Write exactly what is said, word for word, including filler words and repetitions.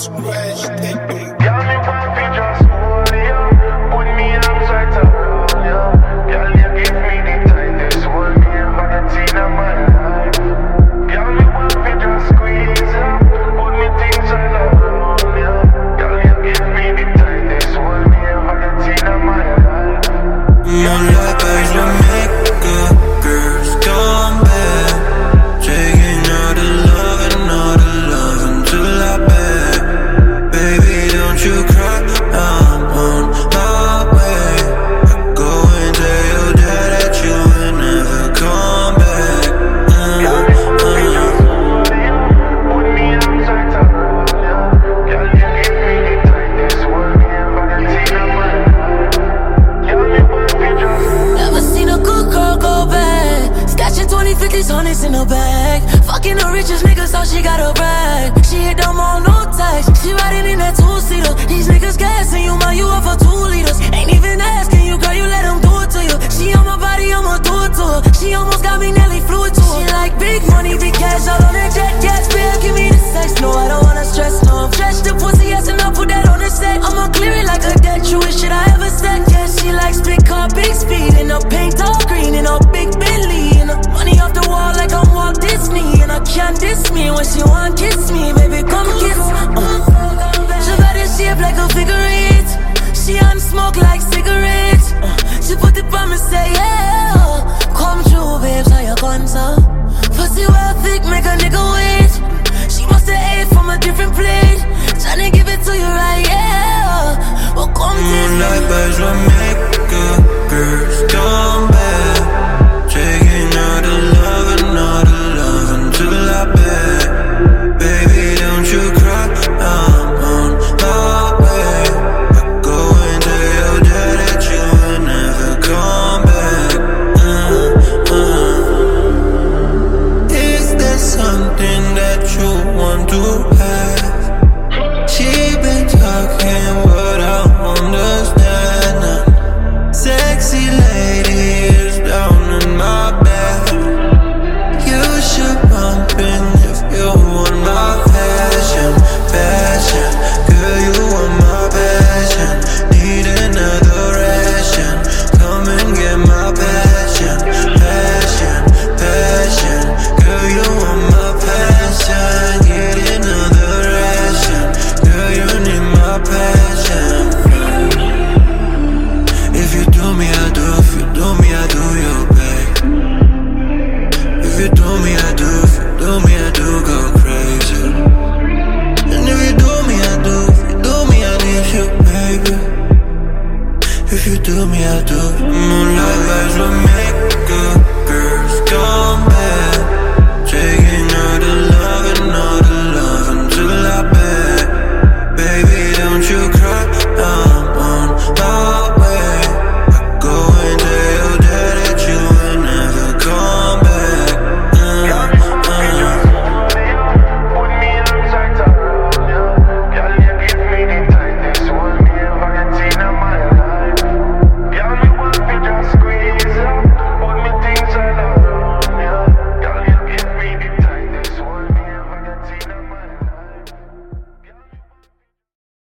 Scratch that beat. Girl, me want fi just hold you, put me arms right around you. Girl, you give me the tightest hold me ever get in my life. Girl, me want fi just squeeze you, put me things all around you. Girl, you give me the tightest hold me ever get in my life. Moonlight vibes will make good girls come back. Taking all the love and all the love until I beg. Baby, don't you cry, I'm on my way. I go and tell your dad that you will never come back. uh, Girl, me want fi just hold you, put me arms right around you. Girl, you give me the tightest hold me ever get in my life. Girl, me want fi just. Never seen a good girl go bad. Scratching twenty, fifties, hundreds in her bag. Fucking the richest niggas, so she got a brag. She hit them all, no tax. She riding in that two-seater. These niggas gassing you, man, you up for two liters. Ain't even asking you, girl, you let them do it to you. She on my body, I'ma do it to her. She almost got me nearly fluid to her. She like big money, big cash, all on that jet. Gas bill, give me the sex. No, I don't wanna stress, no. Stretch the pussy, yes, and I'll put that on the set. I'ma clear it like a dead truest shit I ever said. Yeah, she likes big car, big speed. In a paint all green, in a big Bentley. And a money off the wall like I'm Walt Disney. And I can't diss me when she want kiss me. Baby, come kiss uh. She got this shape like a figure eight. She on smoke like cigarettes. uh. She put it on me, say yeah. Come true, babes, how you gone, so? Pussy well thick, make a nigga wait. She musta ate from a different plate. Tryna give it to you right, yeah. Well, come Moonlight vibes will make good girls come back. Taking all the love and all the love until I beg. Baby, don't you cry, I'm on my way. I go and tell your dad that you will never come back. uh, uh. Is there something that you want to have? She been talking what I understand now. Sexy lady is down in my bed. You should bump in if you want my passion, passion. Girl, you want my passion. Need another ration. Come and get my passion, passion, passion. Girl, you want my passion. Get another ration. Girl, you need my passion. If you do me, I do. If you do me, I do you, babe. If you do me, I do. If you do me, I do go crazy. And if you do me, I do. If you do me, I need you, baby. If you do me, I do. Moonlight vibes will make